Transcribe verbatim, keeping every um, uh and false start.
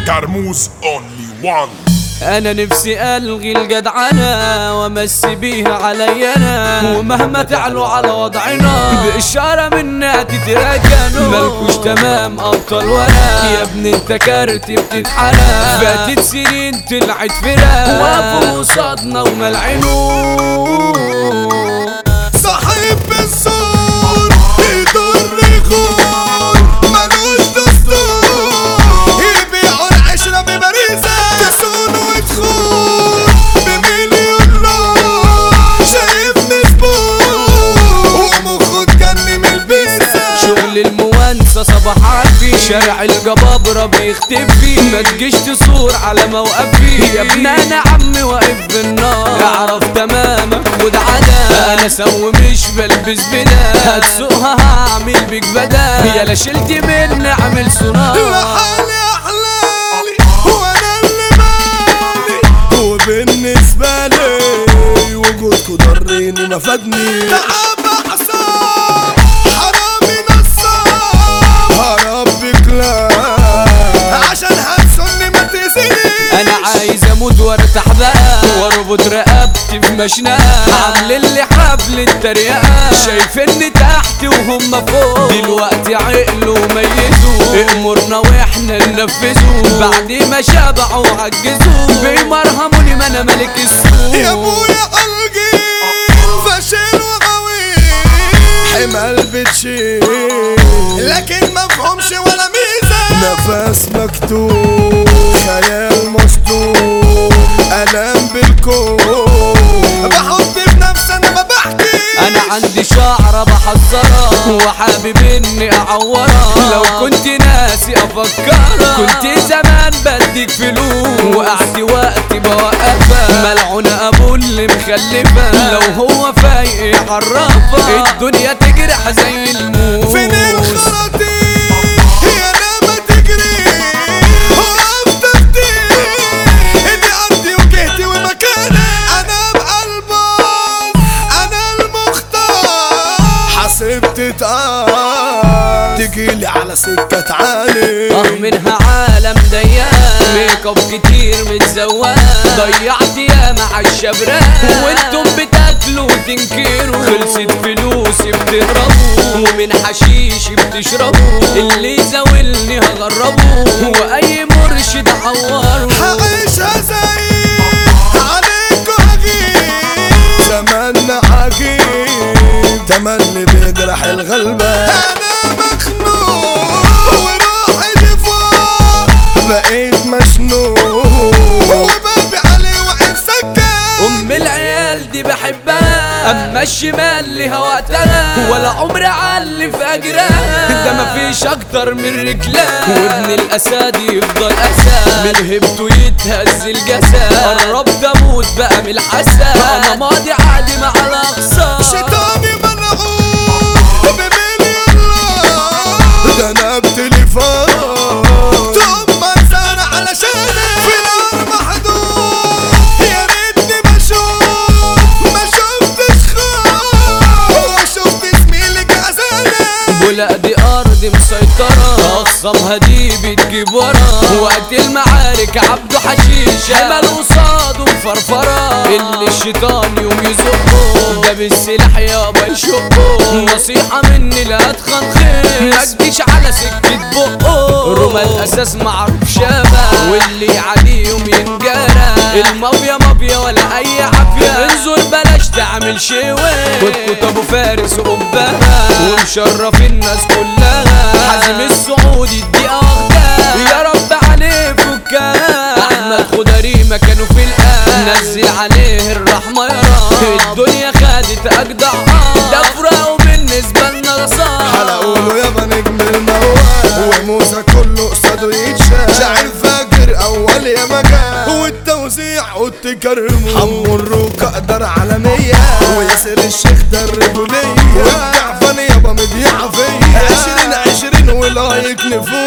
كرموز only one. انا نفسي الغي الجدعنة وامسي بيها علي انا، ومهما تعلوا على وضعنا باشارة منا تتركنوا. مالكوش تمام ابطال ولا يا ابني انت كارت بتتحنى، فاتت سنين طلعت فراق وقفوا قصادنا وملعنوه. صاحب بالصور يضر يخون ملوش دستور، يبيعوا العشرة ببريزة تسون وتخون بمليون نار. شايفني زبون ومخه اتجنن من البيزة، شغل الموانسة صباح عافي، شارع الجبابرة بيختفي، ما تجيش تصور على موقفي يا ابن انا عمي واقف بالنار. اعرف تمامك خد عدا، انا سو مش بلبس بلا، هتسوقها هعمل بيك بدل، يالا شلت مني اعمل صناعة. لحالي احلالي وانا اللي مالي، وبالنسبة لي وجودكوا ضرني ما فادني. تعب حساب حرامي نصاب هربك لا عشان هتسني ما تأذينيش. انا عايز اموت وارتاح بقى واربط رقبتي في مشنقة، عامل لي حبل التريقة شايفني تحت وهم فوق، دلوقتي عقلوا وميزوا امورنا واحنا ننفذوا، بعد ما شبعوا وعجزوا بيمرهموني ما انا ملك السوق. يا ابويا قلقي فاشل وقوي حمل بتشيل لكن مفهومش ولا ميزة، نفس مكتوب خيال مسطور ألم بالكون بحط في نفسي أنا ما بحكي. انا عندي شعرة بحذرها وحابب اني اعورها، لو كنت ناسي افكرها كنت زمان بديك فلوس، وقعت وقتي بوقفها ملعون ابو اللي مخلفها، لو هو فايق يعرفها الدنيا تجرح زي الموت. فين الخراطيم يا نما تجري وقفت كتير، إني أرضي وجهتي ومكاني أنا بقلبك أنا المختار، حسبت تعال تجيلي على سكة تعالي. اه منها عالم ضيق ميك اب كتير متزوق، ضيعت ياما عالشبراء وانتم بتاكلوا وتنكروا، خلصت فلوسي بتهربوا ومن حشيشي بتشربوا، اللي زاولني هغربه واي مرشد عوره. هعيشها زي عليكوا هجيب زماننا عجيب، تملي بيجرح الغلبة. انا مخنوق وروحي لفوق بقيت مشنوق وبابي عليه واقف سكة. ام العيال دي بحبها اما الشمال ليها وقتها، ولا عمري علي في اجرها، ده مفيش اكتر من رجلها، وابن الاسد يفضل اسد من هبته يتهز الجسد، قربت اموت بقى من الحسد، انا ماضي عادي مع الاقصى. شيطاني ملعون بمليون الله، ده انا بتليفون ثم انسان علشاني في نار محدود، يا ريتني بشوف ما شفتش خوف وشفت زميلك عزاني. ولا دي ارض مسيطرة اخصمها دي بتجيب ورا، وقت المعارك عبده حشيش عمل قصاده فرفرة، اللي الشيطان يوم يزقه ده بالسلاح يابا يشقه، نصيحة مني لا تخن خير ما تجيش على سكة بقه، رمى الاساس معروف شابه واللي يعديهم ينجرى، المافيا مافيا ولا اي عافية، انظر بلاش تعمل شوي، كنت ابو فارس وقبها ومشرف الناس كلها، حازم السعودي الدقيقة واخدها يا رب عليه فكها، احمد خضري مكانه في الآن نزل عليه الرحمة يا رب، الدنيا خدت اجدع ده فراقه بالنسبة لنا غصان، حلقوله يابا نجم الموال وموسى كله قصاده يتشاف، شاعر فاجر اول يا مجال والتوزيع قلت كرمه، حمو الروكة قدر عالمية وياسر الشيخ ده الرجولية، والجعفن يابا مضيعة فيا عشرين عشرين ولايك نفوس.